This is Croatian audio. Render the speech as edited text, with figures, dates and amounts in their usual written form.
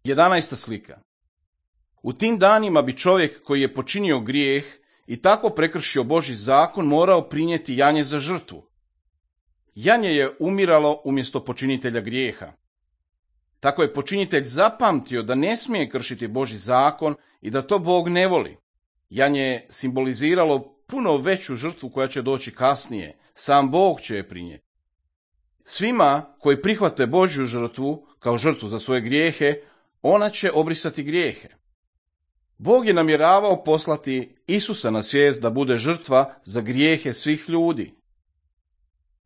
11. slika. U tim danima bi čovjek koji je počinio grijeh i tako prekršio Božji zakon morao prinijeti janje za žrtvu. Janje je umiralo umjesto počinitelja grijeha. Tako je počinitelj zapamtio da ne smije kršiti Božji zakon i da to Bog ne voli. Janje je simboliziralo puno veću žrtvu koja će doći kasnije. Sam Bog će je prinijeti. Svima koji prihvate Božju žrtvu kao žrtvu za svoje grijehe, ona će obrisati grijehe. Bog je namjeravao poslati Isusa na svijet da bude žrtva za grijehe svih ljudi.